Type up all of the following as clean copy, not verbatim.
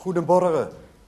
Goedemorgen.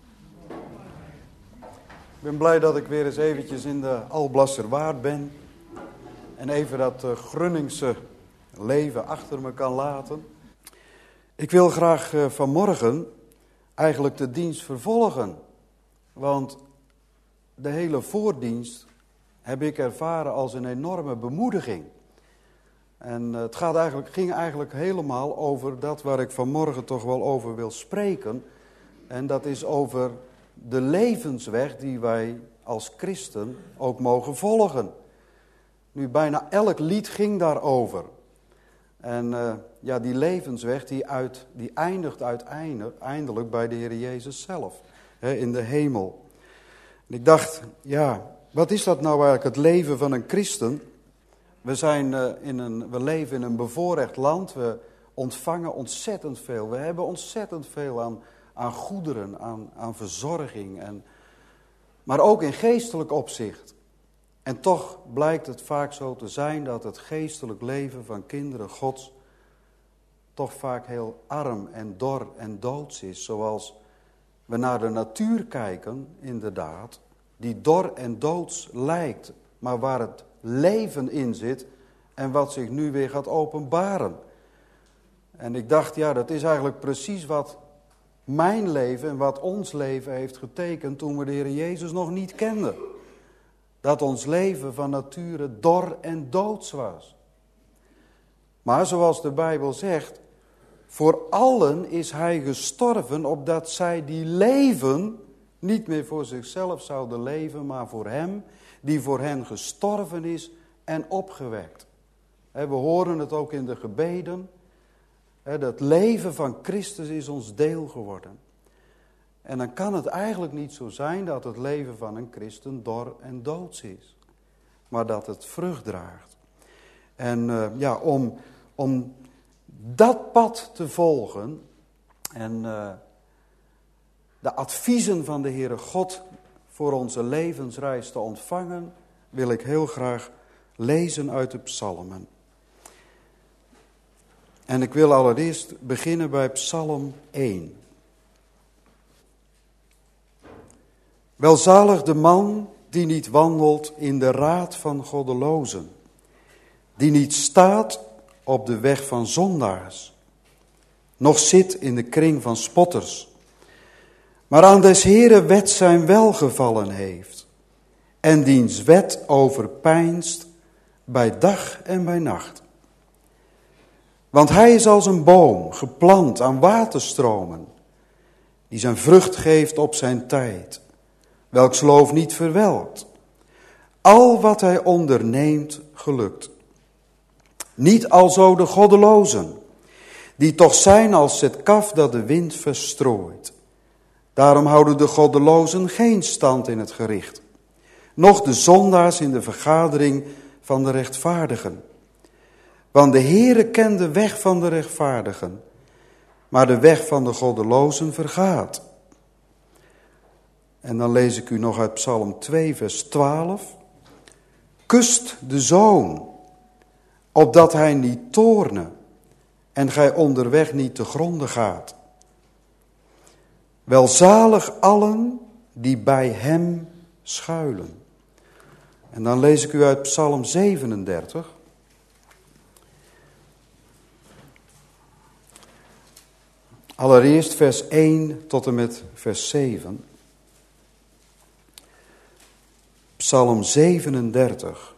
Ik ben blij dat ik weer eens eventjes in de Alblasserwaard ben. En even dat Grunningse leven achter me kan laten. Ik wil graag vanmorgen eigenlijk de dienst vervolgen. Want de hele voordienst heb ik ervaren als een enorme bemoediging. En het ging eigenlijk helemaal over dat waar ik vanmorgen toch wel over wil spreken. En dat is over de levensweg die wij als christen ook mogen volgen. Nu, bijna elk lied ging daarover. En die levensweg die eindigt uiteindelijk bij de Heer Jezus zelf. In de hemel. En ik dacht, wat is dat nou eigenlijk, het leven van een christen? We leven in een bevoorrecht land. We ontvangen ontzettend veel. We hebben ontzettend veel aan goederen, aan verzorging. Maar ook in geestelijk opzicht. En toch blijkt het vaak zo te zijn dat het geestelijk leven van kinderen Gods toch vaak heel arm en dor en doods is. Zoals we naar de natuur kijken, inderdaad, die dor en doods lijkt, maar waar het leven in zit en wat zich nu weer gaat openbaren. En ik dacht, dat is eigenlijk precies wat mijn leven en wat ons leven heeft getekend toen we de Heer Jezus nog niet kenden. Dat ons leven van nature dor en doods was. Maar zoals de Bijbel zegt, voor allen is hij gestorven, opdat zij die leven niet meer voor zichzelf zouden leven, maar voor hem die voor hen gestorven is en opgewekt. We horen het ook in de gebeden. Dat leven van Christus is ons deel geworden. En dan kan het eigenlijk niet zo zijn dat het leven van een christen dor en doods is. Maar dat het vrucht draagt. En om dat pad te volgen en de adviezen van de Heere God voor onze levensreis te ontvangen, wil ik heel graag lezen uit de psalmen. En ik wil allereerst beginnen bij Psalm 1. Welzalig de man die niet wandelt in de raad van goddelozen, die niet staat op de weg van zondaars, noch zit in de kring van spotters, maar aan des Heeren wet zijn welgevallen heeft, en diens wet overpeinst bij dag en bij nacht. Want hij is als een boom, geplant aan waterstromen, die zijn vrucht geeft op zijn tijd, welks loof niet verwelkt. Al wat hij onderneemt, gelukt. Niet alzo de goddelozen, die toch zijn als het kaf dat de wind verstrooit. Daarom houden de goddelozen geen stand in het gericht, noch de zondaars in de vergadering van de rechtvaardigen. Want de Heere kent de weg van de rechtvaardigen, maar de weg van de goddelozen vergaat. En dan lees ik u nog uit Psalm 2 vers 12. Kust de zoon, opdat hij niet toorne en gij onderweg niet te gronde gaat. Welzalig allen die bij hem schuilen. En dan lees ik u uit Psalm 37. Allereerst vers 1 tot en met vers 7. Psalm 37.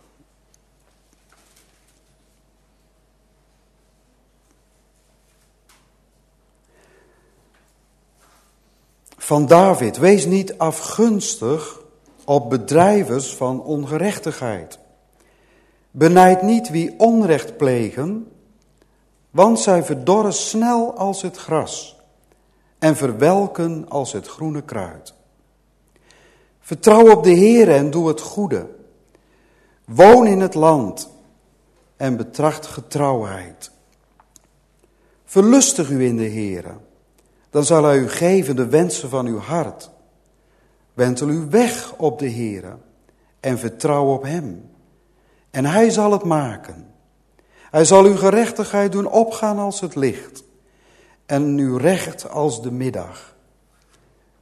Van David, wees niet afgunstig op bedrijvers van ongerechtigheid. Benijd niet wie onrecht plegen, want zij verdorren snel als het gras en verwelken als het groene kruid. Vertrouw op de Heere en doe het goede. Woon in het land en betracht getrouwheid. Verlustig u in de Heere, dan zal hij u geven de wensen van uw hart. Wentel uw weg op de Heere en vertrouw op hem. En hij zal het maken. Hij zal uw gerechtigheid doen opgaan als het licht en uw recht als de middag.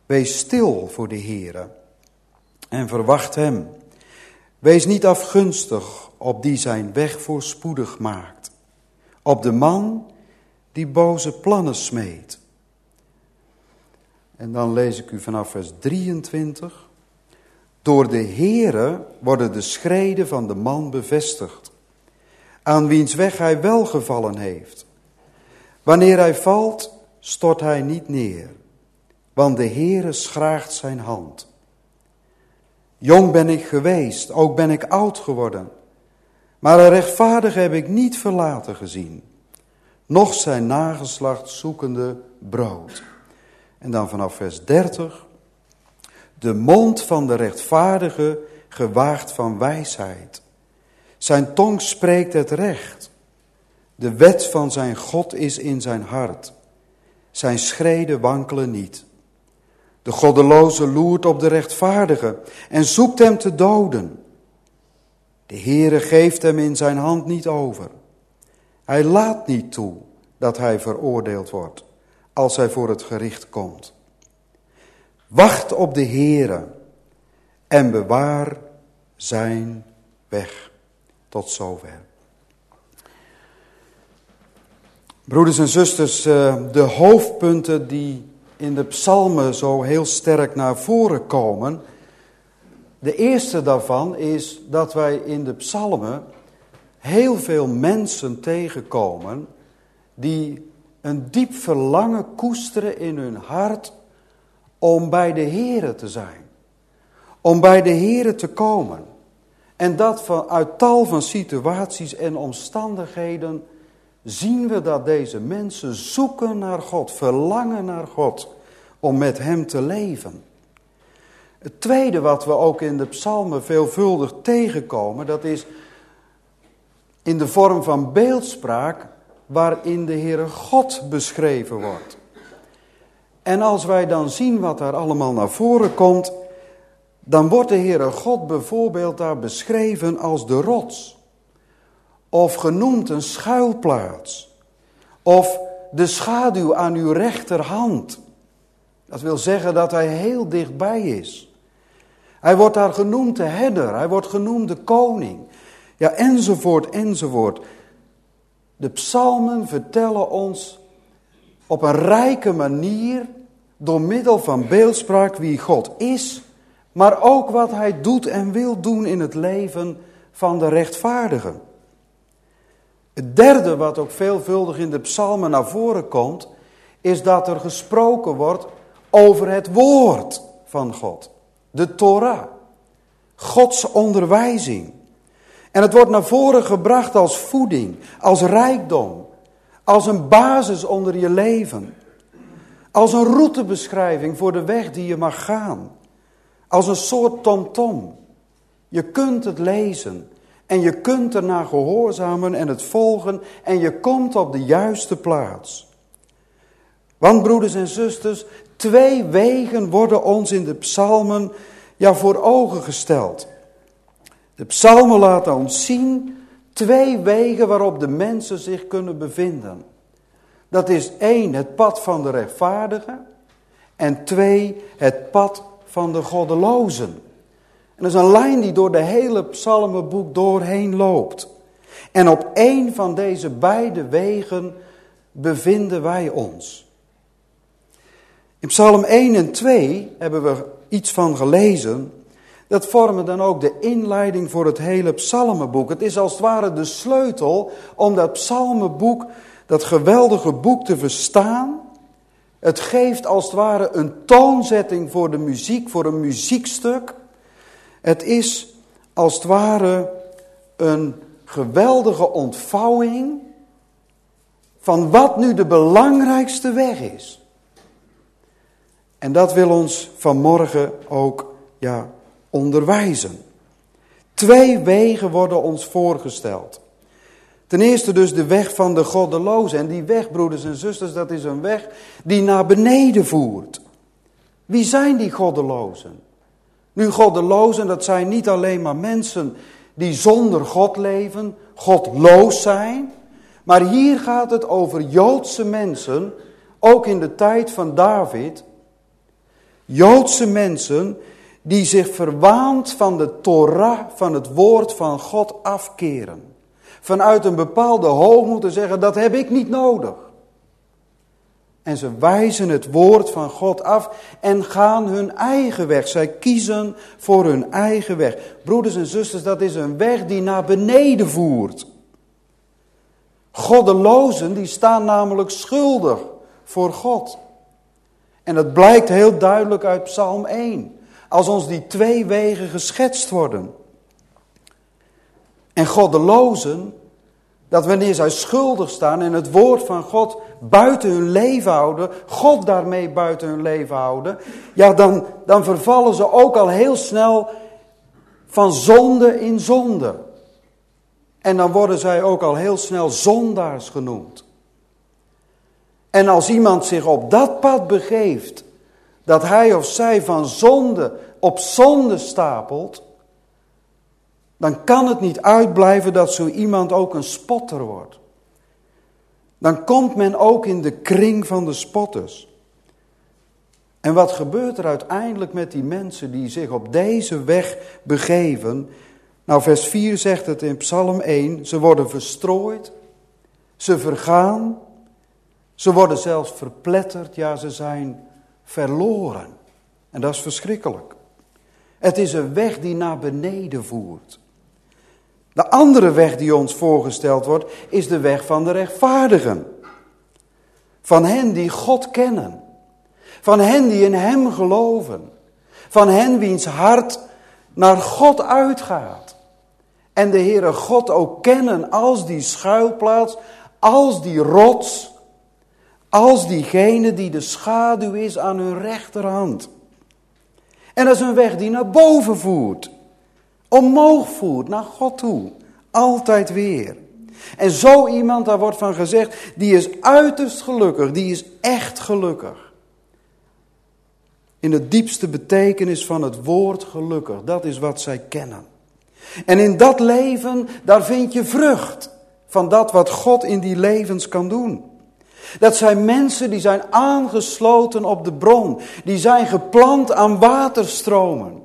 Wees stil voor de Heere en verwacht hem. Wees niet afgunstig op die zijn weg voorspoedig maakt. Op de man die boze plannen smeedt. En dan lees ik u vanaf vers 23. Door de Heere worden de schreden van de man bevestigd, aan wiens weg hij welgevallen heeft. Wanneer hij valt, stort hij niet neer, want de Heere schraagt zijn hand. Jong ben ik geweest, ook ben ik oud geworden, maar een rechtvaardige heb ik niet verlaten gezien, noch zijn nageslacht zoekende brood. En dan vanaf vers 30. De mond van de rechtvaardige gewaagt van wijsheid. Zijn tong spreekt het recht. De wet van zijn God is in zijn hart. Zijn schreden wankelen niet. De goddeloze loert op de rechtvaardige en zoekt hem te doden. De Heere geeft hem in zijn hand niet over. Hij laat niet toe dat hij veroordeeld wordt als hij voor het gericht komt. Wacht op de Heere en bewaar zijn weg. Tot zover. Broeders en zusters, de hoofdpunten die in de psalmen zo heel sterk naar voren komen. De eerste daarvan is dat wij in de psalmen heel veel mensen tegenkomen die een diep verlangen koesteren in hun hart om bij de Heere te zijn. Om bij de Heere te komen. En dat uit tal van situaties en omstandigheden zien we dat deze mensen zoeken naar God, verlangen naar God, om met hem te leven. Het tweede wat we ook in de psalmen veelvuldig tegenkomen, dat is in de vorm van beeldspraak waarin de Heere God beschreven wordt. En als wij dan zien wat daar allemaal naar voren komt, dan wordt de Heere God bijvoorbeeld daar beschreven als de rots. Of genoemd een schuilplaats. Of de schaduw aan uw rechterhand. Dat wil zeggen dat hij heel dichtbij is. Hij wordt daar genoemd de herder, hij wordt genoemd de koning. Ja, enzovoort, enzovoort. De psalmen vertellen ons op een rijke manier, door middel van beeldspraak, wie God is, maar ook wat hij doet en wil doen in het leven van de rechtvaardigen. Het derde wat ook veelvuldig in de psalmen naar voren komt, is dat er gesproken wordt over het woord van God. De Torah. Gods onderwijzing. En het wordt naar voren gebracht als voeding, als rijkdom, als een basis onder je leven. Als een routebeschrijving voor de weg die je mag gaan. Als een soort tomtom. Je kunt het lezen en je kunt ernaar gehoorzamen en het volgen en je komt op de juiste plaats. Want broeders en zusters, 2 wegen worden ons in de psalmen voor ogen gesteld. De psalmen laten ons zien 2 wegen waarop de mensen zich kunnen bevinden. Dat is 1, het pad van de rechtvaardigen. En 2, het pad van de goddelozen. En dat is een lijn die door de hele psalmenboek doorheen loopt. En op 1 van deze beide wegen bevinden wij ons. In psalm 1 en 2 hebben we iets van gelezen. Dat vormen dan ook de inleiding voor het hele psalmenboek. Het is als het ware de sleutel om dat psalmenboek, dat geweldige boek te verstaan. Het geeft als het ware een toonzetting voor de muziek, voor een muziekstuk. Het is als het ware een geweldige ontvouwing van wat nu de belangrijkste weg is. En dat wil ons vanmorgen ook onderwijzen. 2 wegen worden ons voorgesteld. Ten eerste dus de weg van de goddelozen. En die weg, broeders en zusters, dat is een weg die naar beneden voert. Wie zijn die goddelozen? Nu, goddelozen, dat zijn niet alleen maar mensen die zonder God leven, godloos zijn. Maar hier gaat het over Joodse mensen, ook in de tijd van David, Joodse mensen die zich verwaand van de Torah, van het woord van God afkeren. Vanuit een bepaalde hoogmoed te zeggen, dat heb ik niet nodig. En ze wijzen het woord van God af en gaan hun eigen weg. Zij kiezen voor hun eigen weg. Broeders en zusters, dat is een weg die naar beneden voert. Goddelozen, die staan namelijk schuldig voor God. En dat blijkt heel duidelijk uit Psalm 1. Als ons die twee wegen geschetst worden. En goddelozen, dat wanneer zij schuldig staan en het woord van God buiten hun leven houden, God daarmee buiten hun leven houden, ja, dan vervallen ze ook al heel snel van zonde in zonde. En dan worden zij ook al heel snel zondaars genoemd. En als iemand zich op dat pad begeeft, dat hij of zij van zonde op zonde stapelt, dan kan het niet uitblijven dat zo iemand ook een spotter wordt. Dan komt men ook in de kring van de spotters. En wat gebeurt er uiteindelijk met die mensen die zich op deze weg begeven? Nou, vers 4 zegt het in Psalm 1, ze worden verstrooid, ze vergaan, ze worden zelfs verpletterd, ja, ze zijn verloren. En dat is verschrikkelijk. Het is een weg die naar beneden voert. De andere weg die ons voorgesteld wordt, is de weg van de rechtvaardigen. Van hen die God kennen. Van hen die in hem geloven. Van hen wiens hart naar God uitgaat. En de Heere God ook kennen als die schuilplaats, als die rots, als diegene die de schaduw is aan hun rechterhand. En dat is een weg die naar boven voert. Omhoog voert, naar God toe. Altijd weer. En zo iemand, daar wordt van gezegd, die is uiterst gelukkig. Die is echt gelukkig. In de diepste betekenis van het woord gelukkig. Dat is wat zij kennen. En in dat leven, daar vind je vrucht. Van dat wat God in die levens kan doen. Dat zijn mensen die zijn aangesloten op de bron. Die zijn geplant aan waterstromen.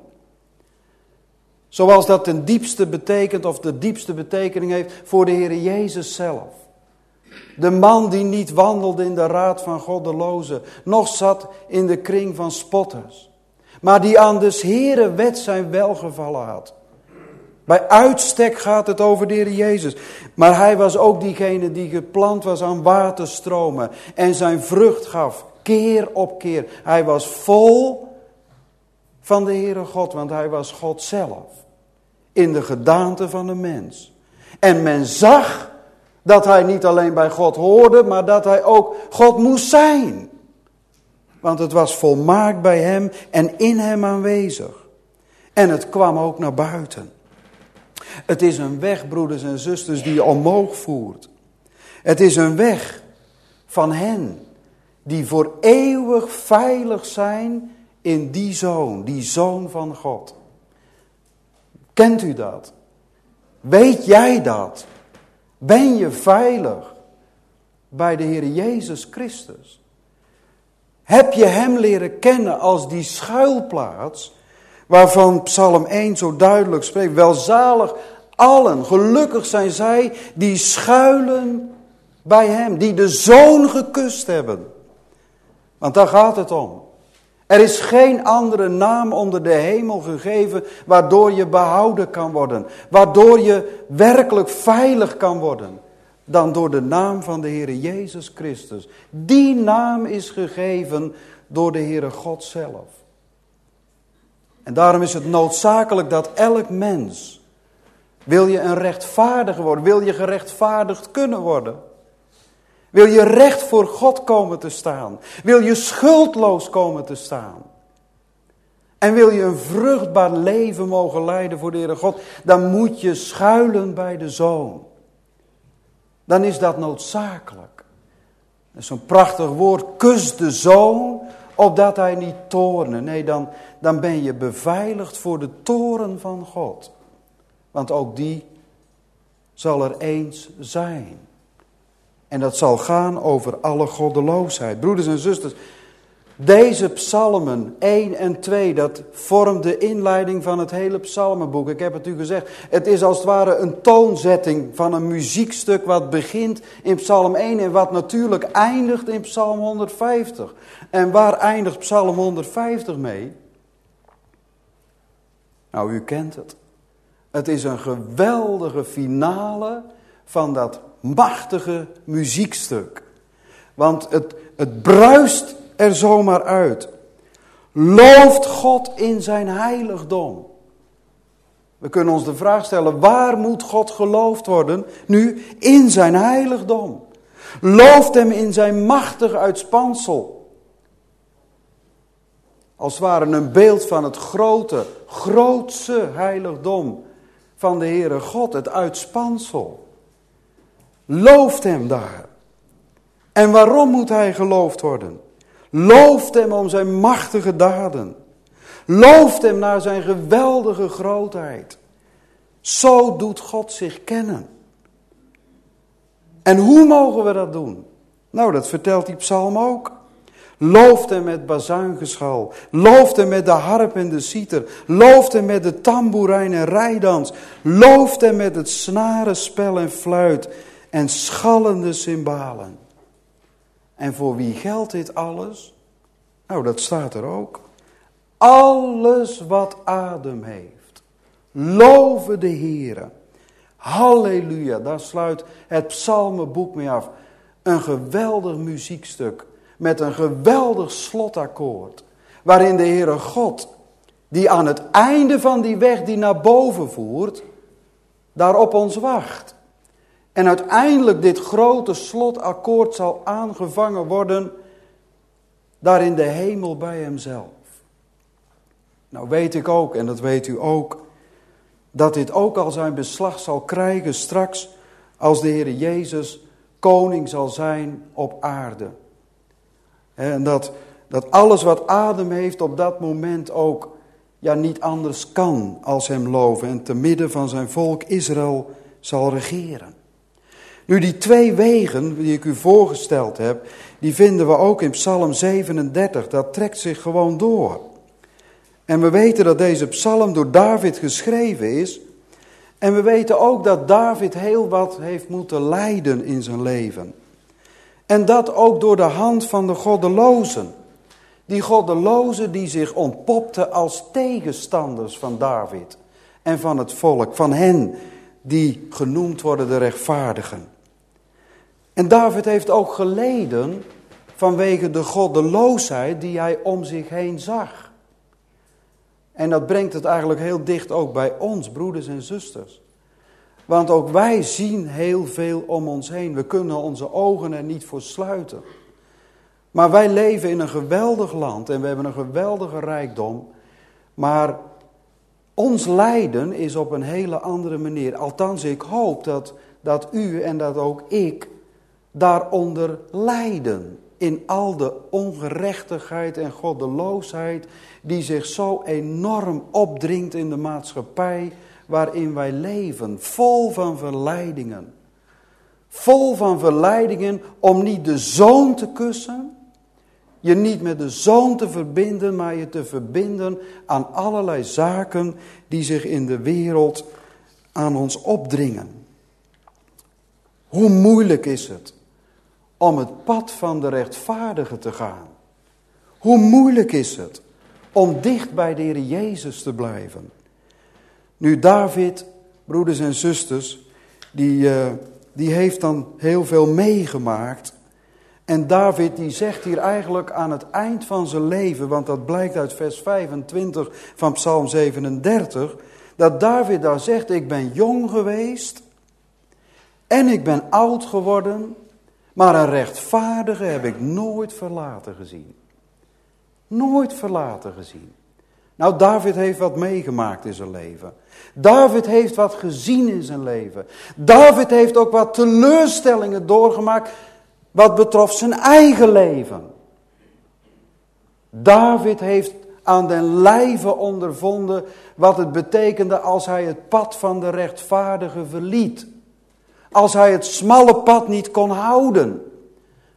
Zoals dat ten diepste betekent of de diepste betekening heeft voor de Heer Jezus zelf. De man die niet wandelde in de raad van goddelozen, noch zat in de kring van spotters. Maar die aan des Heere wet zijn welgevallen had. Bij uitstek gaat het over de Heer Jezus. Maar hij was ook diegene die geplant was aan waterstromen. En zijn vrucht gaf keer op keer. Hij was vol van de Heere God, want hij was God zelf. In de gedaante van een mens. En men zag dat hij niet alleen bij God hoorde, maar dat hij ook God moest zijn. Want het was volmaakt bij hem en in hem aanwezig. En het kwam ook naar buiten. Het is een weg, broeders en zusters, die omhoog voert. Het is een weg van hen die voor eeuwig veilig zijn in die zoon van God. Kent u dat? Weet jij dat? Ben je veilig bij de Heer Jezus Christus? Heb je hem leren kennen als die schuilplaats waarvan Psalm 1 zo duidelijk spreekt? Welzalig allen, gelukkig zijn zij die schuilen bij hem, die de Zoon gekust hebben. Want daar gaat het om. Er is geen andere naam onder de hemel gegeven waardoor je behouden kan worden. Waardoor je werkelijk veilig kan worden. Dan door de naam van de Heere Jezus Christus. Die naam is gegeven door de Heere God zelf. En daarom is het noodzakelijk dat elk mens, wil je een rechtvaardiger worden, wil je gerechtvaardigd kunnen worden, wil je recht voor God komen te staan, wil je schuldloos komen te staan en wil je een vruchtbaar leven mogen leiden voor de Heere God, dan moet je schuilen bij de Zoon. Dan is dat noodzakelijk. Dat is zo'n prachtig woord, kus de Zoon, opdat hij niet toorne. Nee, dan ben je beveiligd voor de toorn van God. Want ook die zal er eens zijn. En dat zal gaan over alle goddeloosheid. Broeders en zusters, Deze psalmen 1 en 2, dat vormt de inleiding van het hele psalmenboek. Ik heb het u gezegd, het is als het ware een toonzetting van een muziekstuk wat begint in psalm 1 en wat natuurlijk eindigt in psalm 150. En waar eindigt psalm 150 mee? Nou, u kent het. Het is een geweldige finale van dat machtige muziekstuk. Want het bruist er zomaar uit. Looft God in zijn heiligdom. We kunnen ons de vraag stellen, waar moet God geloofd worden? Nu, in zijn heiligdom. Looft hem in zijn machtig uitspansel. Als het ware een beeld van het grootse heiligdom van de Heere God, het uitspansel. Looft hem daar. En waarom moet hij geloofd worden? Looft hem om zijn machtige daden. Looft hem naar zijn geweldige grootheid. Zo doet God zich kennen. En hoe mogen we dat doen? Nou, dat vertelt die psalm ook. Looft hem met bazuingeschal. Looft hem met de harp en de citer. Looft hem met de tamboerijn en rijdans. Looft hem met het snarenspel en fluit en schallende cymbalen. En voor wie geldt dit alles? Nou, dat staat er ook. Alles wat adem heeft. Love de Heere. Halleluja, daar sluit het psalmenboek mee af. Een geweldig muziekstuk. Met een geweldig slotakkoord. Waarin de Heere God, die aan het einde van die weg die naar boven voert, daar op ons wacht. En uiteindelijk dit grote slotakkoord zal aangevangen worden, daar in de hemel bij hemzelf. Nou weet ik ook, en dat weet u ook, dat dit ook al zijn beslag zal krijgen straks als de Heer Jezus koning zal zijn op aarde. En dat alles wat adem heeft op dat moment ook niet anders kan als hem loven en te midden van zijn volk Israël zal regeren. Nu die twee wegen die ik u voorgesteld heb, die vinden we ook in Psalm 37. Dat trekt zich gewoon door. En we weten dat deze psalm door David geschreven is. En we weten ook dat David heel wat heeft moeten lijden in zijn leven. En dat ook door de hand van de goddelozen. Die goddelozen die zich ontpopten als tegenstanders van David en van het volk, van hen die genoemd worden de rechtvaardigen. En David heeft ook geleden vanwege de goddeloosheid die hij om zich heen zag. En dat brengt het eigenlijk heel dicht ook bij ons, broeders en zusters. Want ook wij zien heel veel om ons heen. We kunnen onze ogen er niet voor sluiten. Maar wij leven in een geweldig land en we hebben een geweldige rijkdom. Maar ons lijden is op een hele andere manier. Althans, ik hoop dat u en dat ook ik daaronder lijden. In al de ongerechtigheid en goddeloosheid die zich zo enorm opdringt in de maatschappij waarin wij leven. Vol van verleidingen. Vol van verleidingen om niet de zoon te kussen. Je niet met de zoon te verbinden, maar je te verbinden aan allerlei zaken die zich in de wereld aan ons opdringen. Hoe moeilijk is het om het pad van de rechtvaardige te gaan? Hoe moeilijk is het om dicht bij de Heer Jezus te blijven? Nu David, broeders en zusters, die heeft dan heel veel meegemaakt. En David die zegt hier eigenlijk aan het eind van zijn leven, want dat blijkt uit vers 25 van Psalm 37, dat David daar zegt, ik ben jong geweest en ik ben oud geworden, maar een rechtvaardige heb ik nooit verlaten gezien. Nooit verlaten gezien. Nou, David heeft wat meegemaakt in zijn leven. David heeft wat gezien in zijn leven. David heeft ook wat teleurstellingen doorgemaakt wat betrof zijn eigen leven. David heeft aan den lijve ondervonden wat het betekende als hij het pad van de rechtvaardige verliet. Als hij het smalle pad niet kon houden.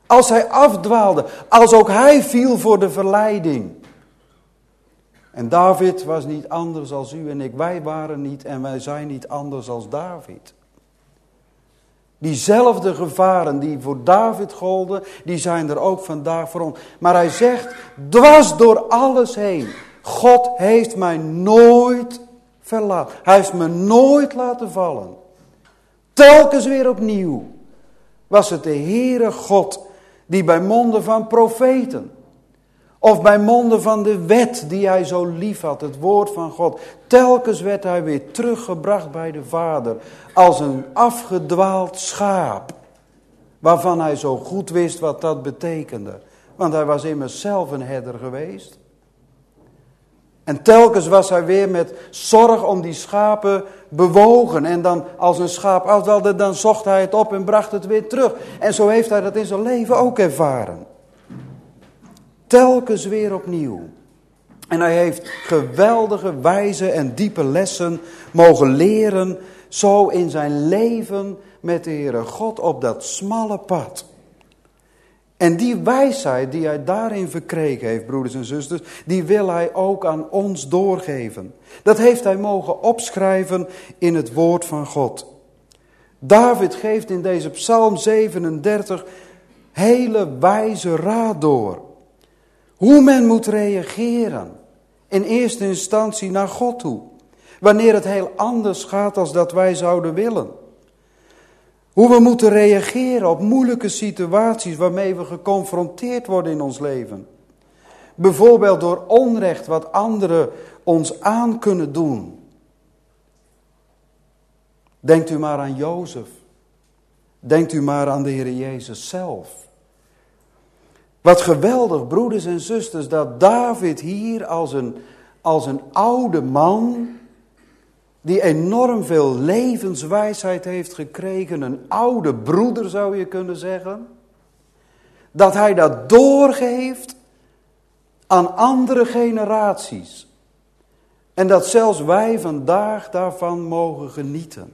Als hij afdwaalde, als ook hij viel voor de verleiding. En David was niet anders als u en ik. Wij waren niet en wij zijn niet anders als David. Diezelfde gevaren die voor David golden, die zijn er ook vandaag voor ons. Maar hij zegt, dwars door alles heen, God heeft mij nooit verlaten. Hij heeft me nooit laten vallen. Telkens weer opnieuw was het de Heere God die bij monden van profeten, of bij monden van de wet die hij zo lief had, het woord van God. Telkens werd hij weer teruggebracht bij de Vader. Als een afgedwaald schaap. Waarvan hij zo goed wist wat dat betekende. Want hij was immers zelf een herder geweest. En telkens was hij weer met zorg om die schapen bewogen. En dan als een schaap afdwaalde, dan zocht hij het op en bracht het weer terug. En zo heeft hij dat in zijn leven ook ervaren. Telkens weer opnieuw. En hij heeft geweldige, wijze en diepe lessen mogen leren. Zo in zijn leven met de Heere God op dat smalle pad. En die wijsheid die hij daarin verkregen heeft, broeders en zusters, die wil hij ook aan ons doorgeven. Dat heeft hij mogen opschrijven in het woord van God. David geeft in deze Psalm 37 hele wijze raad door. Hoe men moet reageren. In eerste instantie naar God toe. Wanneer het heel anders gaat als dat wij zouden willen. Hoe we moeten reageren op moeilijke situaties waarmee we geconfronteerd worden in ons leven. Bijvoorbeeld door onrecht wat anderen ons aan kunnen doen. Denkt u maar aan Jozef. Denkt u maar aan de Heer Jezus zelf. Wat geweldig, broeders en zusters, dat David hier als een oude man, die enorm veel levenswijsheid heeft gekregen, een oude broeder zou je kunnen zeggen, dat hij dat doorgeeft aan andere generaties. En dat zelfs wij vandaag daarvan mogen genieten.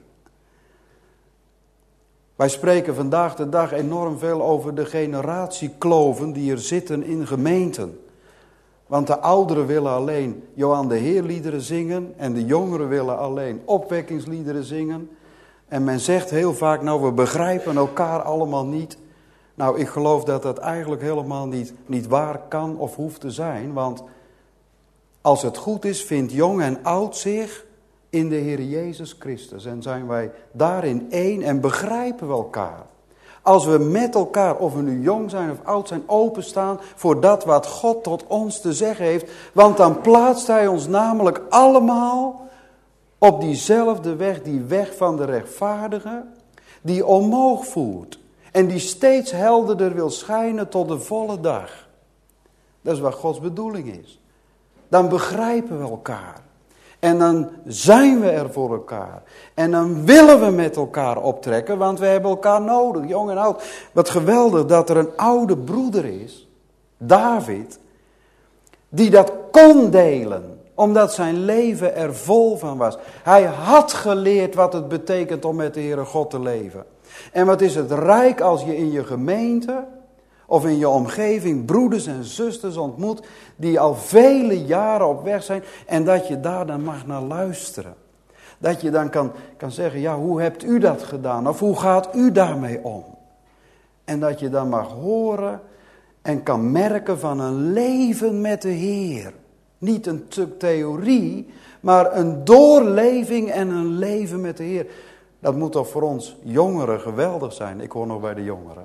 Wij spreken vandaag de dag enorm veel over de generatiekloven die er zitten in gemeenten. Want de ouderen willen alleen Johan de Heer liederen zingen en de jongeren willen alleen opwekkingsliederen zingen. En men zegt heel vaak, nou we begrijpen elkaar allemaal niet. Nou ik geloof dat dat eigenlijk helemaal niet waar kan of hoeft te zijn. Want als het goed is vindt jong en oud zich in de Heer Jezus Christus. En zijn wij daarin één en begrijpen we elkaar. Als we met elkaar, of we nu jong zijn of oud zijn, openstaan voor dat wat God tot ons te zeggen heeft. Want dan plaatst hij ons namelijk allemaal op diezelfde weg, die weg van de rechtvaardige, die omhoog voert. En die steeds helderder wil schijnen tot de volle dag. Dat is wat Gods bedoeling is. Dan begrijpen we elkaar. En dan zijn we er voor elkaar. En dan willen we met elkaar optrekken, want we hebben elkaar nodig, jong en oud. Wat geweldig dat er een oude broeder is, David, die dat kon delen, omdat zijn leven er vol van was. Hij had geleerd wat het betekent om met de Heere God te leven. En wat is het rijk als je in je gemeente of in je omgeving broeders en zusters ontmoet die al vele jaren op weg zijn en dat je daar dan mag naar luisteren. Dat je dan kan zeggen, ja, hoe hebt u dat gedaan? Of hoe gaat u daarmee om? En dat je dan mag horen en kan merken van een leven met de Heer. Niet een stuk theorie, maar een doorleving en een leven met de Heer. Dat moet toch voor ons jongeren geweldig zijn. Ik hoor nog bij de jongeren.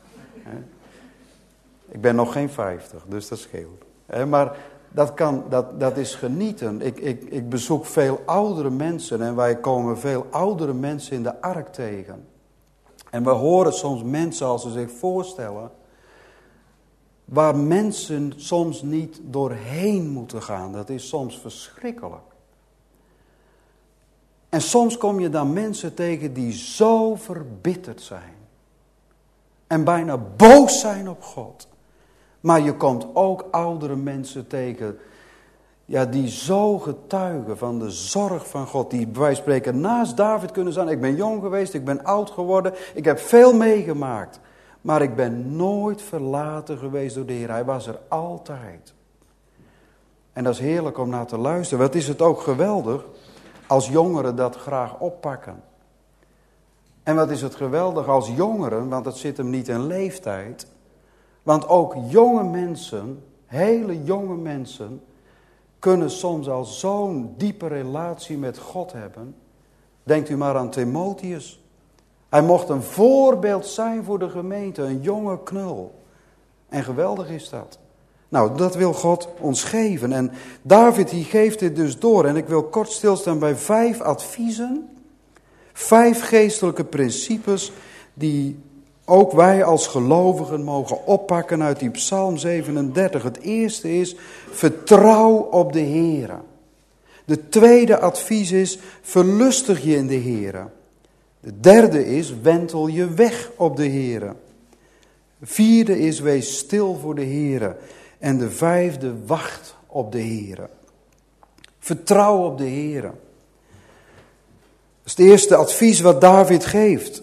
Ik ben nog geen 50, dus dat scheelt. Maar dat is genieten. Ik bezoek veel oudere mensen en wij komen veel oudere mensen in de ark tegen. En we horen soms mensen als ze zich voorstellen, waar mensen soms niet doorheen moeten gaan. Dat is soms verschrikkelijk. En soms kom je dan mensen tegen die zo verbitterd zijn. En bijna boos zijn op God. Maar je komt ook oudere mensen tegen, ja, die zo getuigen van de zorg van God. Die bij wijze van spreken naast David kunnen zijn. Ik ben jong geweest, ik ben oud geworden, ik heb veel meegemaakt. maar ik ben nooit verlaten geweest door de Heer. Hij was er altijd. En dat is heerlijk om naar te luisteren. Wat is het ook geweldig als jongeren dat graag oppakken. En wat is het geweldig als jongeren, want het zit hem niet in leeftijd. Want ook jonge mensen, hele jonge mensen, kunnen soms al zo'n diepe relatie met God hebben. Denkt u maar aan Timotheus. Hij mocht een voorbeeld zijn voor de gemeente, een jonge knul. En geweldig is dat. Nou, dat wil God ons geven. En David die geeft dit dus door. En ik wil kort stilstaan bij 5 adviezen. 5 geestelijke principes die ook wij als gelovigen mogen oppakken uit die Psalm 37. Het eerste is, vertrouw op de Heere. De tweede advies is, verlustig je in de Heere. De derde is, wentel je weg op de Heere. De vierde is, wees stil voor de Heere. En de vijfde, wacht op de Heere. Vertrouw op de Heere. Dat is het eerste advies wat David geeft.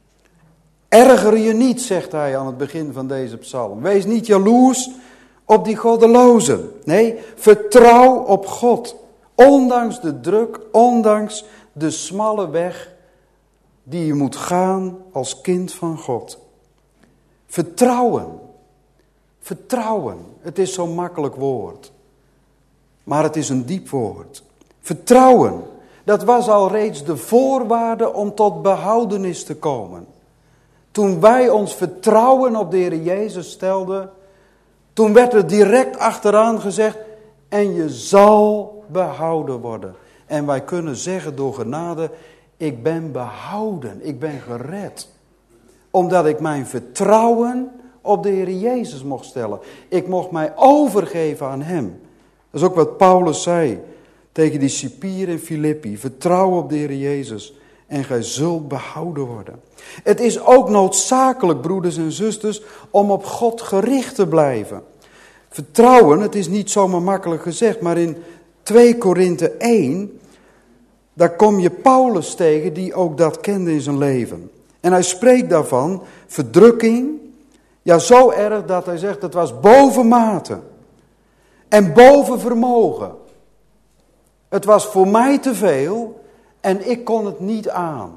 Erger je niet, zegt hij aan het begin van deze psalm. Wees niet jaloers op die goddelozen. Nee, vertrouw op God. Ondanks de druk, ondanks de smalle weg die je moet gaan als kind van God. Vertrouwen. Vertrouwen. Het is zo'n makkelijk woord. Maar het is een diep woord. Vertrouwen. Dat was al reeds de voorwaarde om tot behoudenis te komen. Toen wij ons vertrouwen op de Heer Jezus stelden, toen werd er direct achteraan gezegd, en je zal behouden worden. En wij kunnen zeggen door genade, ik ben behouden, ik ben gered. Omdat ik mijn vertrouwen op de Heer Jezus mocht stellen. Ik mocht mij overgeven aan Hem. Dat is ook wat Paulus zei tegen die cipier in Filippi. Vertrouw op de Heer Jezus en gij zult behouden worden. Het is ook noodzakelijk, broeders en zusters, om op God gericht te blijven. Vertrouwen, het is niet zomaar makkelijk gezegd, maar in 2 Korinthe 1, daar kom je Paulus tegen die ook dat kende in zijn leven. En hij spreekt daarvan, verdrukking, ja zo erg dat hij zegt, het was boven mate en boven vermogen. Het was voor mij te veel en ik kon het niet aan.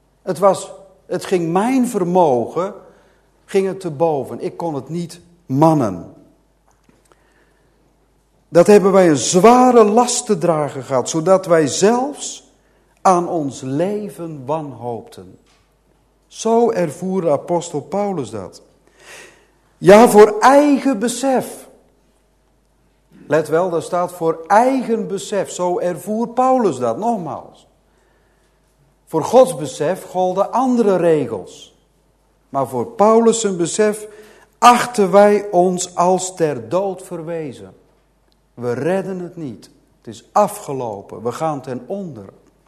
Het ging mijn vermogen, ging het te boven. Ik kon het niet mannen. Dat hebben wij een zware last te dragen gehad, zodat wij zelfs aan ons leven wanhoopten. Zo ervoer de apostel Paulus dat. Ja, voor eigen besef. Let wel, daar staat voor eigen besef. Zo ervoer Paulus dat, nogmaals. Voor Gods besef golden andere regels. Maar voor Paulus zijn besef achten wij ons als ter dood verwezen. We redden het niet. Het is afgelopen. We gaan ten onder.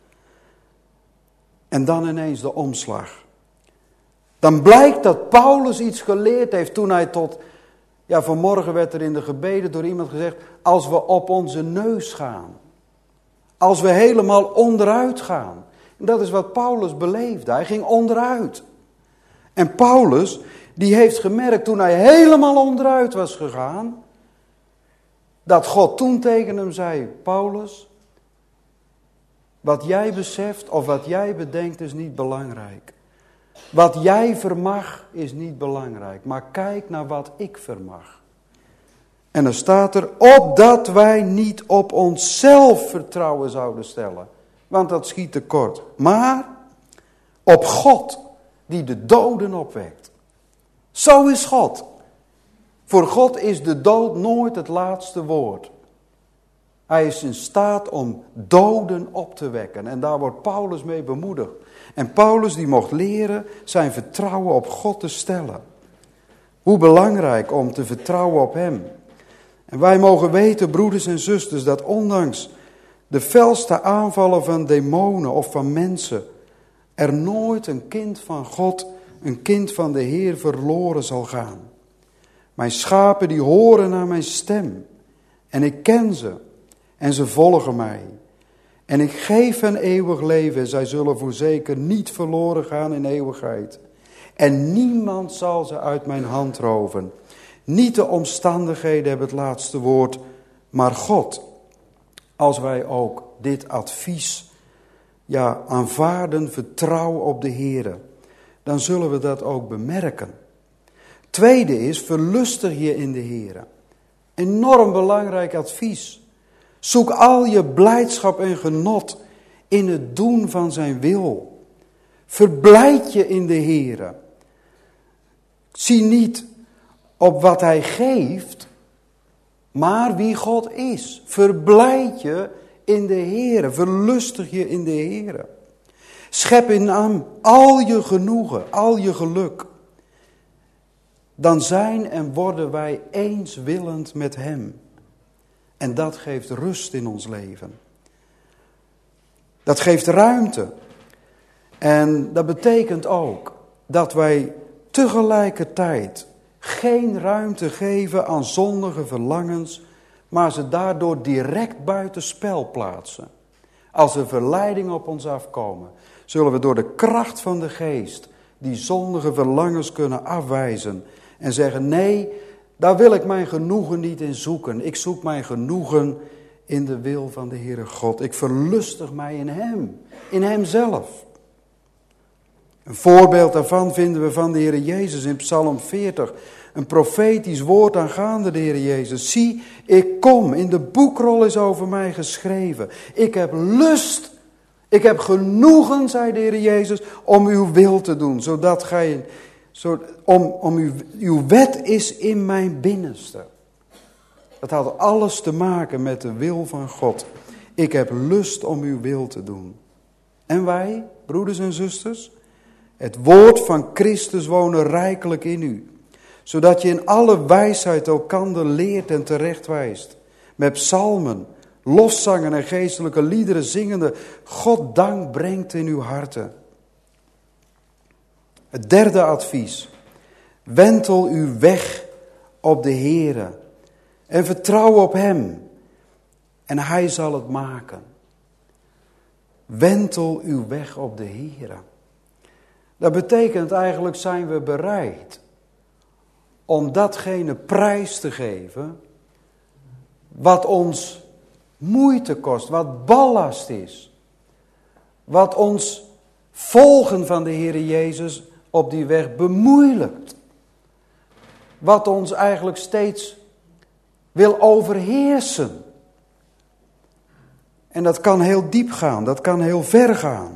En dan ineens de omslag. Dan blijkt dat Paulus iets geleerd heeft toen hij tot... Ja, vanmorgen werd er in de gebeden door iemand gezegd... Als we op onze neus gaan. Als we helemaal onderuit gaan. En dat is wat Paulus beleefde. Hij ging onderuit. En Paulus, die heeft gemerkt toen hij helemaal onderuit was gegaan... dat God toen tegen hem zei... Paulus, wat jij beseft of wat jij bedenkt is niet belangrijk. Wat jij vermag is niet belangrijk. Maar kijk naar wat ik vermag. En dan staat er, opdat wij niet op onszelf vertrouwen zouden stellen. Want dat schiet tekort. Maar op God, die de doden opwekt. Zo is God. Voor God is de dood nooit het laatste woord. Hij is in staat om doden op te wekken. En daar wordt Paulus mee bemoedigd. En Paulus die mocht leren zijn vertrouwen op God te stellen. Hoe belangrijk om te vertrouwen op Hem. En wij mogen weten, broeders en zusters, dat ondanks de felste aanvallen van demonen of van mensen, er nooit een kind van God, een kind van de Heer verloren zal gaan. Mijn schapen die horen naar mijn stem. En ik ken ze. En ze volgen mij. En ik geef hen eeuwig leven. Zij zullen voorzeker niet verloren gaan in eeuwigheid. En niemand zal ze uit mijn hand roven. Niet de omstandigheden hebben het laatste woord, maar God. Als wij ook dit advies aanvaarden, vertrouwen op de Heere, dan zullen we dat ook bemerken. Tweede is, verlustig je in de Heere. Enorm belangrijk advies. Zoek al je blijdschap en genot in het doen van zijn wil. Verblijd je in de Heere. Zie niet op wat hij geeft, maar wie God is. Verblijd je in de Heere. Verlustig je in de Heere. Schep in hem al je genoegen, al je geluk. Dan zijn en worden wij eenswillend met hem. En dat geeft rust in ons leven. Dat geeft ruimte. En dat betekent ook dat wij tegelijkertijd geen ruimte geven aan zondige verlangens, maar ze daardoor direct buitenspel plaatsen. Als er verleidingen op ons afkomen, zullen we door de kracht van de geest die zondige verlangens kunnen afwijzen en zeggen: nee, daar wil ik mijn genoegen niet in zoeken. Ik zoek mijn genoegen in de wil van de Heere God. Ik verlustig mij in hem zelf. Een voorbeeld daarvan vinden we van de Heere Jezus in Psalm 40. Een profetisch woord aangaande de Heere Jezus. Zie, ik kom, in de boekrol is over mij geschreven. Ik heb lust, ik heb genoegen, zei de Heere Jezus, om uw wil te doen. Zodat gij, uw wet is in mijn binnenste. Dat had alles te maken met de wil van God. Ik heb lust om uw wil te doen. En wij, broeders en zusters, het woord van Christus wonen rijkelijk in u. Zodat je in alle wijsheid elkander leert en terechtwijst. Met psalmen, lofzangen en geestelijke liederen zingende God dank brengt in uw harten. Het derde advies. Wentel uw weg op de Heere. En vertrouw op hem. En hij zal het maken. Wentel uw weg op de Heere. Dat betekent eigenlijk, zijn we bereid om datgene prijs te geven wat ons moeite kost, wat ballast is. Wat ons volgen van de Heere Jezus op die weg bemoeilijkt. Wat ons eigenlijk steeds wil overheersen. En dat kan heel diep gaan, dat kan heel ver gaan.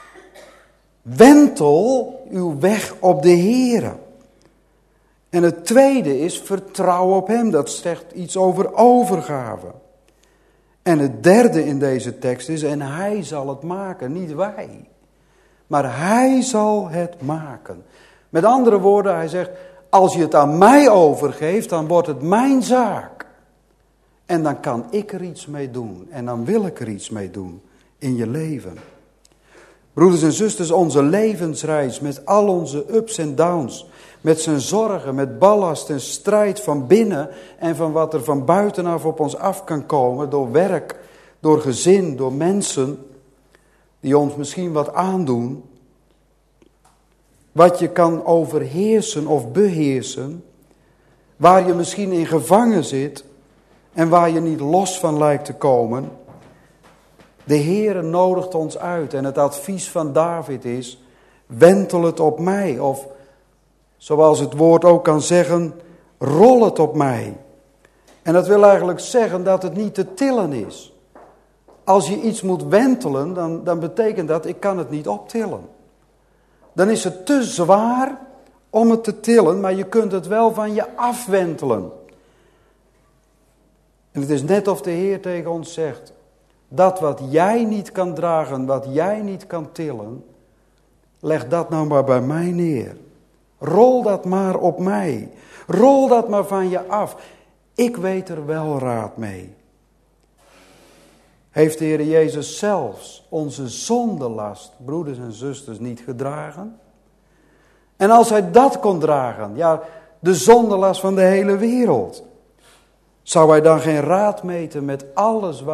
Wentel uw weg op de Heere. En het tweede is vertrouw op hem. Dat zegt iets over overgave. En het derde in deze tekst is: en hij zal het maken, niet wij. Maar hij zal het maken. Met andere woorden, hij zegt: als je het aan mij overgeeft, dan wordt het mijn zaak. En dan kan ik er iets mee doen. En dan wil ik er iets mee doen in je leven. Broeders en zusters, onze levensreis met al onze ups en downs, met zijn zorgen, met ballast en strijd van binnen en van wat er van buitenaf op ons af kan komen, door werk, door gezin, door mensen die ons misschien wat aandoen, wat je kan overheersen of beheersen, waar je misschien in gevangen zit en waar je niet los van lijkt te komen. De Heere nodigt ons uit en het advies van David is: wentel het op mij. Of zoals het woord ook kan zeggen, rol het op mij. En dat wil eigenlijk zeggen dat het niet te tillen is. Als je iets moet wentelen, dan betekent dat: ik kan het niet optillen. Dan is het te zwaar om het te tillen, maar je kunt het wel van je afwentelen. En het is net of de Heer tegen ons zegt: dat wat jij niet kan dragen, wat jij niet kan tillen, leg dat nou maar bij mij neer. Rol dat maar op mij. Rol dat maar van je af. Ik weet er wel raad mee. Heeft de Heer Jezus zelfs onze zondelast, broeders en zusters, niet gedragen? En als hij dat kon dragen, de zondelast van de hele wereld, zou hij dan geen raad meten met alles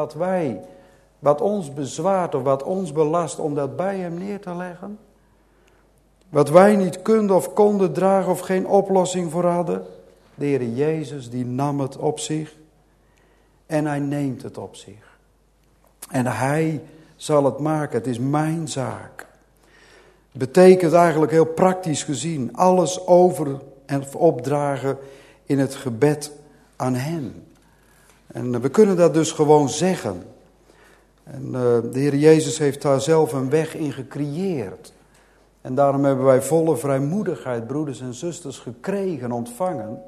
wat ons bezwaart of wat ons belast, om dat bij hem neer te leggen? Wat wij niet konden of konden dragen of geen oplossing voor hadden. De Heer Jezus die nam het op zich. En hij neemt het op zich. En hij zal het maken. Het is mijn zaak. Betekent eigenlijk heel praktisch gezien alles over en opdragen in het gebed aan hem. En we kunnen dat dus gewoon zeggen. En de Heer Jezus heeft daar zelf een weg in gecreëerd. En daarom hebben wij volle vrijmoedigheid, broeders en zusters, gekregen, ontvangen.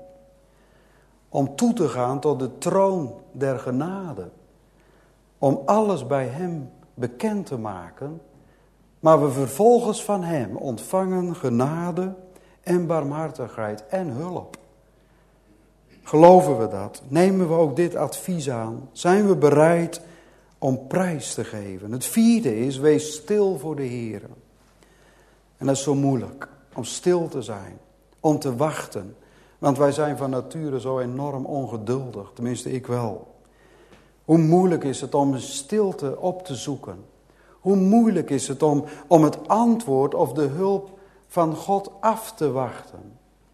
Om toe te gaan tot de troon der genade. Om alles bij hem bekend te maken. Maar we vervolgens van hem ontvangen genade en barmhartigheid en hulp. Geloven we dat? Nemen we ook dit advies aan? Zijn we bereid om prijs te geven? Het vierde is, wees stil voor de Heer. En dat is zo moeilijk, om stil te zijn, om te wachten. Want wij zijn van nature zo enorm ongeduldig, tenminste ik wel. Hoe moeilijk is het om stilte op te zoeken? Hoe moeilijk is het om het antwoord of de hulp van God af te wachten?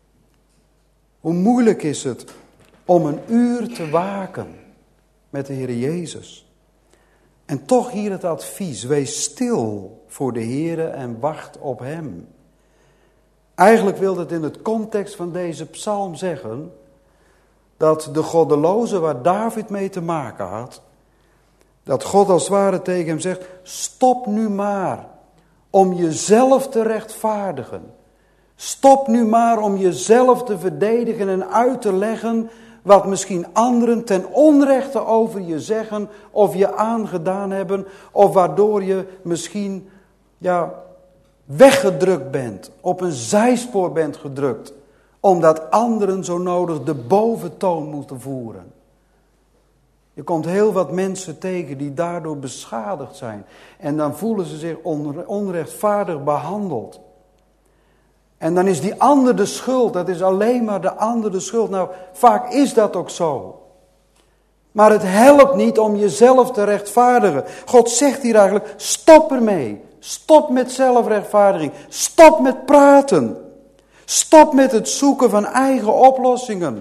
Hoe moeilijk is het om een uur te waken met de Heer Jezus? En toch hier het advies, wees stil voor de Heer en wacht op hem. Eigenlijk wil het in het context van deze psalm zeggen dat de goddeloze waar David mee te maken had, dat God als het ware tegen hem zegt, stop nu maar om jezelf te rechtvaardigen. Stop nu maar om jezelf te verdedigen en uit te leggen wat misschien anderen ten onrechte over je zeggen of je aangedaan hebben, of waardoor je misschien weggedrukt bent, op een zijspoor bent gedrukt, omdat anderen zo nodig de boventoon moeten voeren. Je komt heel wat mensen tegen die daardoor beschadigd zijn. En dan voelen ze zich onrechtvaardig behandeld. En dan is die ander de schuld. Dat is alleen maar de ander de schuld. Nou, vaak is dat ook zo. Maar het helpt niet om jezelf te rechtvaardigen. God zegt hier eigenlijk, stop ermee. Stop met zelfrechtvaardiging. Stop met praten. Stop met het zoeken van eigen oplossingen.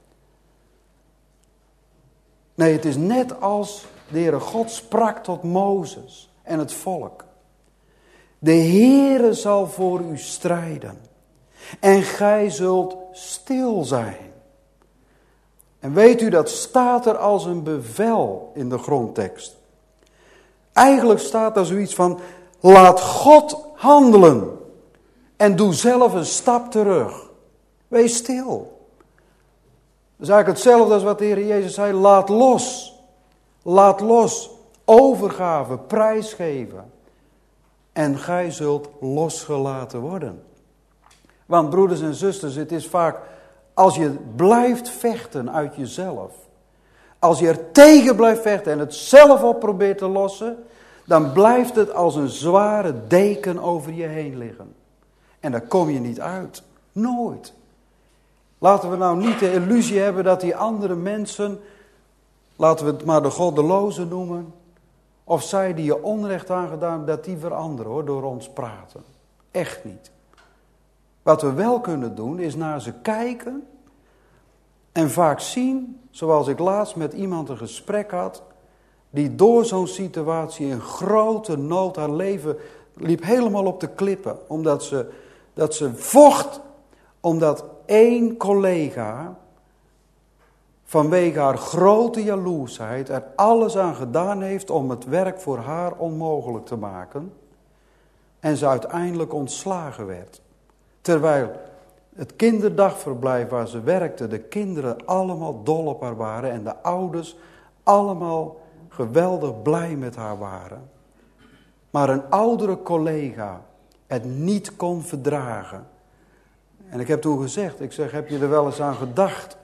Nee, het is net als de Heere God sprak tot Mozes en het volk. De Heere zal voor u strijden. En gij zult stil zijn. En weet u, dat staat er als een bevel in de grondtekst. Eigenlijk staat er zoiets van, laat God handelen. En doe zelf een stap terug. Wees stil. Dat is eigenlijk hetzelfde als wat de Heer Jezus zei, laat los. Laat los. Overgave, prijsgeven. En gij zult losgelaten worden. Want broeders en zusters, het is vaak, als je blijft vechten uit jezelf. Als je er tegen blijft vechten en het zelf op probeert te lossen, dan blijft het als een zware deken over je heen liggen. En daar kom je niet uit. Nooit. Laten we nou niet de illusie hebben dat die andere mensen, laten we het maar de goddelozen noemen, of zij die je onrecht aangedaan, dat die veranderen hoor, door ons praten. Echt niet. Wat we wel kunnen doen, is naar ze kijken en vaak zien, zoals ik laatst met iemand een gesprek had, die door zo'n situatie in grote nood, haar leven liep helemaal op de klippen, omdat ze vocht, omdat één collega vanwege haar grote jaloersheid er alles aan gedaan heeft om het werk voor haar onmogelijk te maken. En ze uiteindelijk ontslagen werd. Terwijl het kinderdagverblijf waar ze werkte, de kinderen allemaal dol op haar waren en de ouders allemaal geweldig blij met haar waren. Maar een oudere collega het niet kon verdragen. En ik heb toen gezegd, heb je er wel eens aan gedacht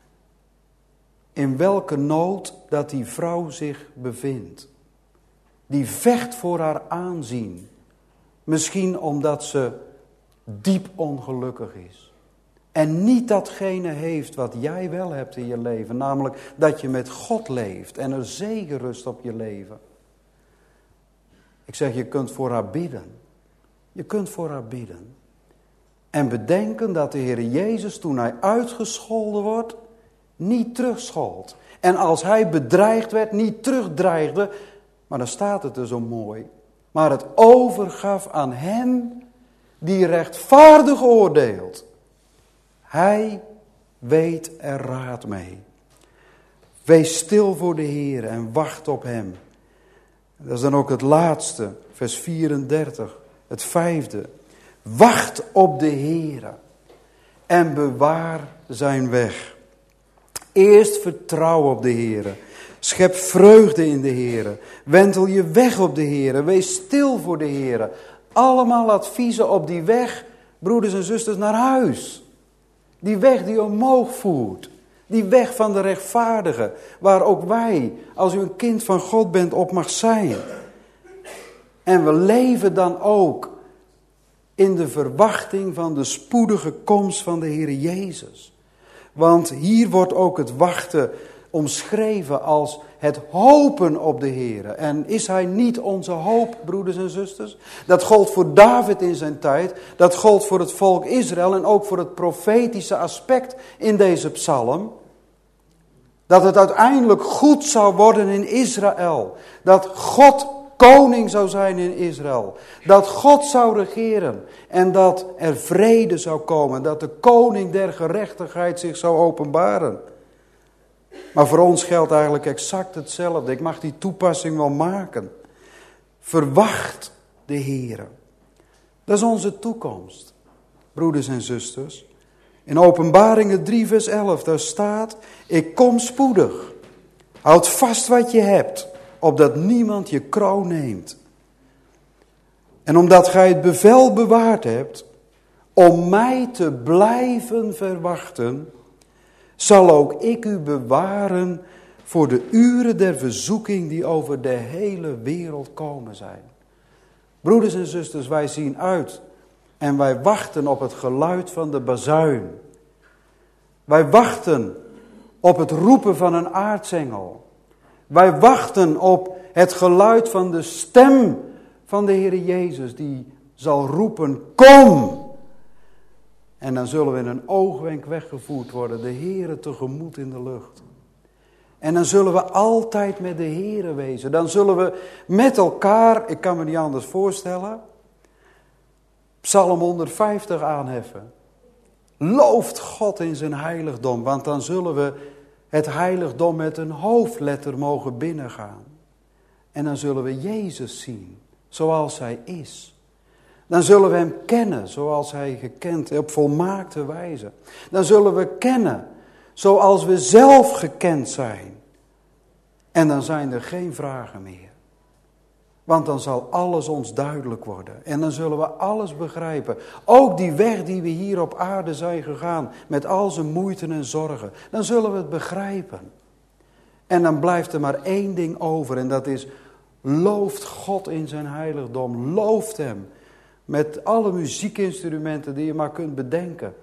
in welke nood dat die vrouw zich bevindt? Die vecht voor haar aanzien. Misschien omdat ze diep ongelukkig is. En niet datgene heeft wat jij wel hebt in je leven. Namelijk dat je met God leeft en er zegen rust op je leven. Ik zeg, je kunt voor haar bidden. Je kunt voor haar bidden. En bedenken dat de Heer Jezus, toen hij uitgescholden wordt, niet terugschold. En als hij bedreigd werd, niet terugdreigde. Maar dan staat het er zo mooi. Maar het overgaf aan hem die rechtvaardig oordeelt. Hij weet er raad mee. Wees stil voor de Heer en wacht op hem. Dat is dan ook het laatste, vers 34, het 5e. Wacht op de Heer en bewaar zijn weg. Eerst vertrouw op de Heer. Schep vreugde in de Heer. Wentel je weg op de Heer. Wees stil voor de Heer. Allemaal adviezen op die weg, broeders en zusters, naar huis. Die weg die omhoog voert. Die weg van de rechtvaardige. Waar ook wij, als u een kind van God bent, op mag zijn. En we leven dan ook in de verwachting van de spoedige komst van de Heer Jezus. Want hier wordt ook het wachten omschreven als het hopen op de Heer. En is hij niet onze hoop, broeders en zusters? Dat gold voor David in zijn tijd. Dat gold voor het volk Israël en ook voor het profetische aspect in deze psalm. Dat het uiteindelijk goed zou worden in Israël. Dat God koning zou zijn in Israël. Dat God zou regeren. En dat er vrede zou komen. Dat de koning der gerechtigheid zich zou openbaren. Maar voor ons geldt eigenlijk exact hetzelfde. Ik mag die toepassing wel maken. Verwacht de Heer. Dat is onze toekomst. Broeders en zusters. In Openbaringen 3 vers 11. Daar staat. Ik kom spoedig. Houd vast wat je hebt. Opdat niemand je kroon neemt. En omdat gij het bevel bewaard hebt. Om mij te blijven verwachten. Zal ook ik u bewaren voor de uren der verzoeking die over de hele wereld komen zijn. Broeders en zusters, wij zien uit en wij wachten op het geluid van de bazuin. Wij wachten op het roepen van een aartsengel. Wij wachten op het geluid van de stem van de Heer Jezus die zal roepen, kom! En dan zullen we in een oogwenk weggevoerd worden, de Heere tegemoet in de lucht. En dan zullen we altijd met de Heere wezen. Dan zullen we met elkaar, ik kan me niet anders voorstellen, Psalm 150 aanheffen. Looft God in zijn heiligdom, want dan zullen we het heiligdom met een hoofdletter mogen binnengaan. En dan zullen we Jezus zien, zoals hij is. Dan zullen we hem kennen zoals hij gekend is, op volmaakte wijze. Dan zullen we kennen zoals we zelf gekend zijn. En dan zijn er geen vragen meer. Want dan zal alles ons duidelijk worden. En dan zullen we alles begrijpen. Ook die weg die we hier op aarde zijn gegaan, met al zijn moeite en zorgen. Dan zullen we het begrijpen. En dan blijft er maar één ding over. En dat is, looft God in zijn heiligdom. Looft hem. Met alle muziekinstrumenten die je maar kunt bedenken.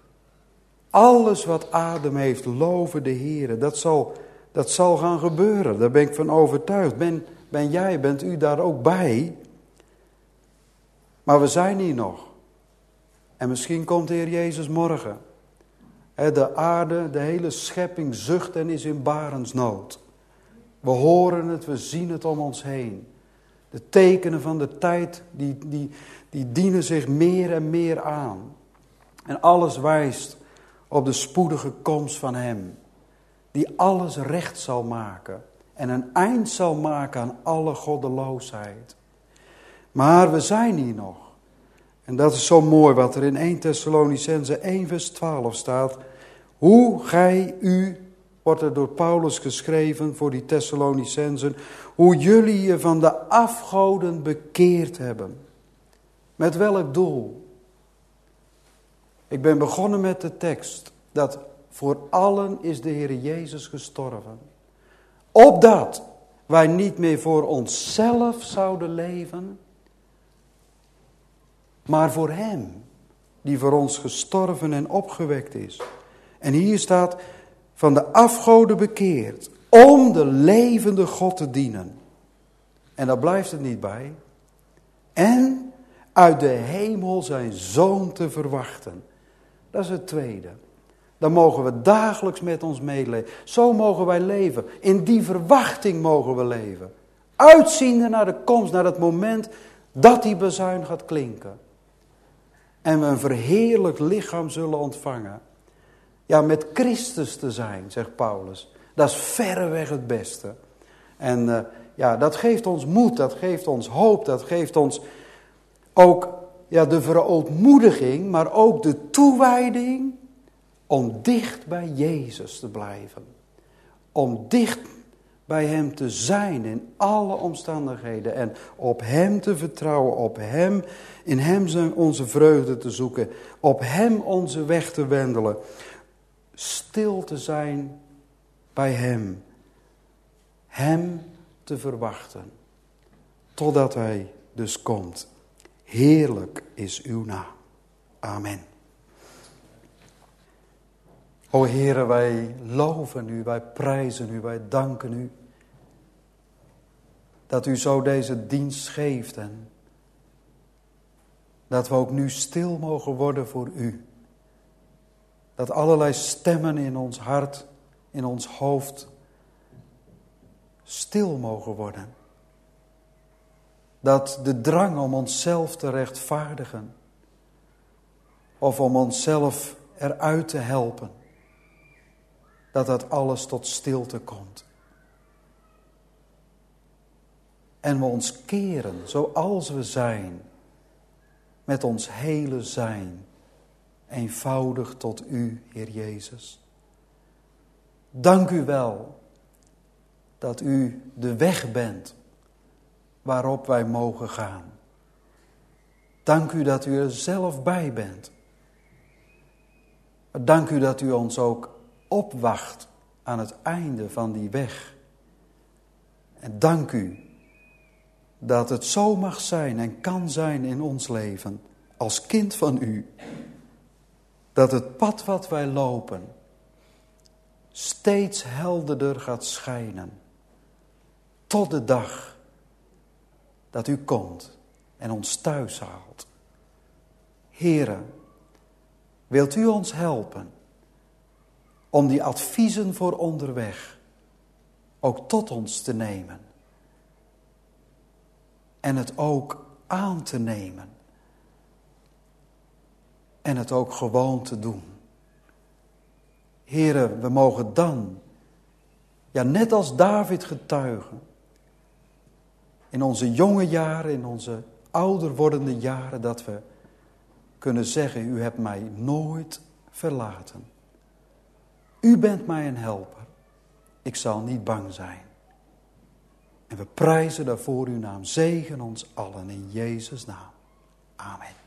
Alles wat adem heeft, loven de Heer. Dat zal gaan gebeuren. Daar ben ik van overtuigd. Bent u daar ook bij? Maar we zijn hier nog. En misschien komt de Heer Jezus morgen. De aarde, de hele schepping zucht en is in barensnood. We horen het, we zien het om ons heen. De tekenen van de tijd, die dienen zich meer en meer aan. En alles wijst op de spoedige komst van hem. Die alles recht zal maken. En een eind zal maken aan alle goddeloosheid. Maar we zijn hier nog. En dat is zo mooi wat er in 1 Thessalonicenzen 1 vers 12 staat. Hoe gij u, wordt er door Paulus geschreven voor die Thessalonicenzen. Hoe jullie je van de afgoden bekeerd hebben. Met welk doel? Ik ben begonnen met de tekst. Dat voor allen is de Heer Jezus gestorven. Opdat wij niet meer voor onszelf zouden leven. Maar voor hem. Die voor ons gestorven en opgewekt is. En hier staat van de afgoden bekeerd. Om de levende God te dienen. En daar blijft het niet bij. En uit de hemel zijn Zoon te verwachten. Dat is het tweede. Dan mogen we dagelijks met ons meeleven. Zo mogen wij leven. In die verwachting mogen we leven. Uitziende naar de komst, naar het moment dat die bazuin gaat klinken. En we een verheerlijkt lichaam zullen ontvangen. Ja, met Christus te zijn, zegt Paulus. Dat is verreweg het beste. En dat geeft ons moed, dat geeft ons hoop, dat geeft ons ook de verootmoediging, maar ook de toewijding om dicht bij Jezus te blijven. Om dicht bij Hem te zijn in alle omstandigheden en op Hem te vertrouwen, op Hem, in Hem onze vreugde te zoeken, op Hem onze weg te wandelen. Stil te zijn bij Hem. Hem te verwachten. Totdat Hij dus komt. Heerlijk is uw naam. Amen. O Heere, wij loven u, wij prijzen u, wij danken u. Dat u zo deze dienst geeft en dat we ook nu stil mogen worden voor u. Dat allerlei stemmen in ons hart, in ons hoofd, stil mogen worden. Dat de drang om onszelf te rechtvaardigen, of om onszelf eruit te helpen, dat alles tot stilte komt. En we ons keren zoals we zijn, met ons hele zijn, eenvoudig tot u, Heer Jezus. Dank u wel dat u de weg bent waarop wij mogen gaan. Dank u dat u er zelf bij bent. Dank u dat u ons ook opwacht aan het einde van die weg. En dank u dat het zo mag zijn en kan zijn in ons leven, als kind van u, dat het pad wat wij lopen steeds helderder gaat schijnen, tot de dag dat u komt en ons thuis haalt. Heere, wilt u ons helpen om die adviezen voor onderweg ook tot ons te nemen en het ook aan te nemen en het ook gewoon te doen. Heere, we mogen dan, net als David getuigen, in onze jonge jaren, in onze ouder wordende jaren, dat we kunnen zeggen, u hebt mij nooit verlaten. U bent mij een helper. Ik zal niet bang zijn. En we prijzen daarvoor uw naam. Zegen ons allen in Jezus' naam. Amen.